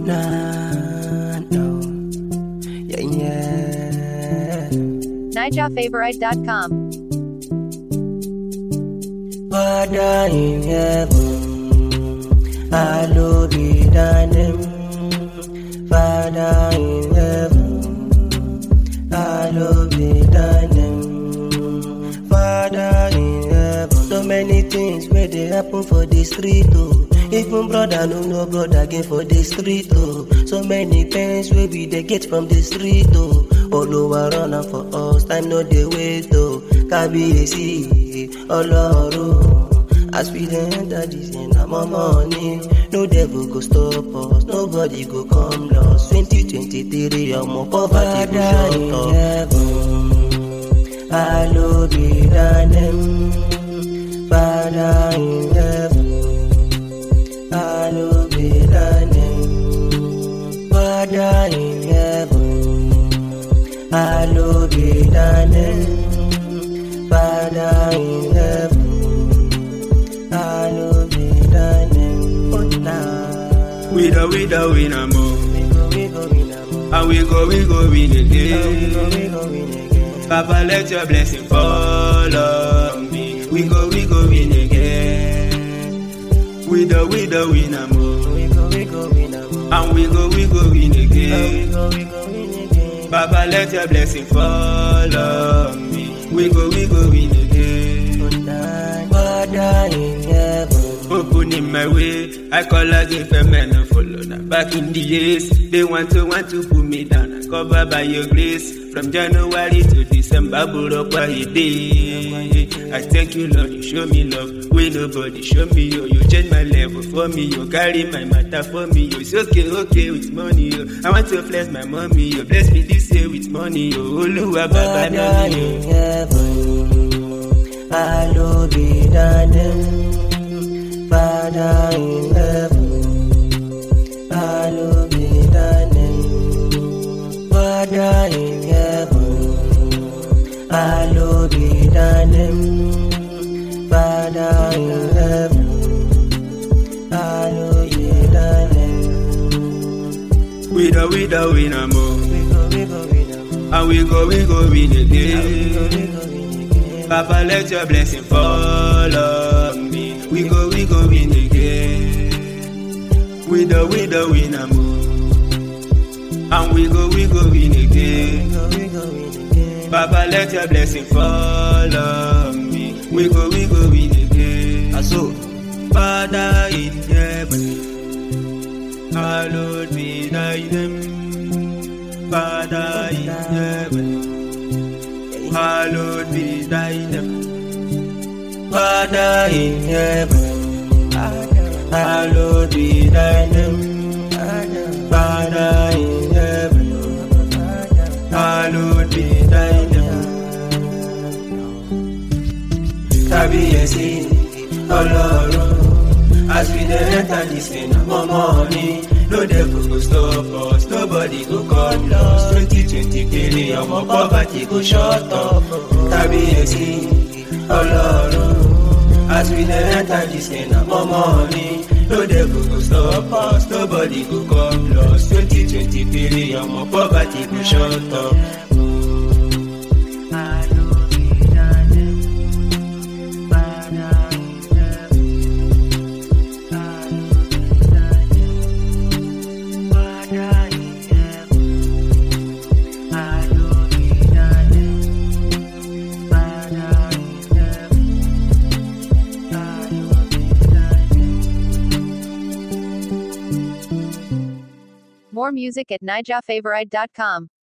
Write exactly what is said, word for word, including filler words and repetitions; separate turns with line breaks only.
Nah, no. Yeah, yeah.
Naija Favorite dot com.
Father in heaven, hallowed be thy name. Father in heaven, hallowed be thy name. Father in heaven, so many things where they happen for the street, oh. Even brother no no brother again for the street, oh. So many pains where we they get from the street, oh. All over running for us, I know the way, though. Kabiyesi, Ọlọ́run. As we dey enter this in our money, no devil go stop us, nobody go come lost. twenty twenty-three, ọmọ poverty go shut up. Hallowed be thy name, Father in heaven. Hallowed be thy name, Father in heaven. Hallowed be thy name, Father in heaven. Hallowed be thy name. Oh, nah.
We the we the win a more.
We go, we go, win a more.
And we go, we go win again.
Oh, we go, we go, win again.
Papa, let your blessing fall on me. We go, we go win again. We the we the win a more.
We go, we go, win a more.
And we go, we go win
Oh,
again.
we go, we go, win again.
Papa, let your blessing fall on me. We go, we go win again.
Oh, nah. Father in heaven.
Open in my way, I call again for men and follow. Now back in the years, they want to want to put me down. I cover by your grace, from January to December, but up by a day. I thank you, Lord, you show me love. When nobody show me you, you change my level for me, you carry my matter for me. You it's okay, okay with money. You. I want to bless my mommy, you bless me this year with money. You Oluwa Baba
Father in heaven, hallowed be thy name. Father in heaven, hallowed be thy name. Father in heaven, hallowed be thy name. Father in heaven, hallowed be thy name.
We the we the win a more.
We go, we go, win a more.
And we go, we go win
We go,
again.
we go, win again.
Papa, let your blessing fall on me. We go, we go win again. We the we the win a more. And we go, we go win
We
again.
go, we go, win again.
Papa, let your blessing fall on me. We go, we go win again. And so, Father in heaven, hallowed be thy name. Father in heaven, hallowed be thy name.
Father in heaven, hallowed be thy name. Father in heaven, hallowed be thy name. Kabiyesi, Ọlọ́run, as we dey enter this thing, more money. No devil go stop us, nobody go come lost. twenty twenty-three, ọmọ poverty go shut up. Kabiyesi, Ọlọ́run, as we dey enter this thing, more money. No devil go stop us, nobody go come lost. twenty twenty-three, ọmọ poverty go shut up.
More music at Naija Favorite dot com.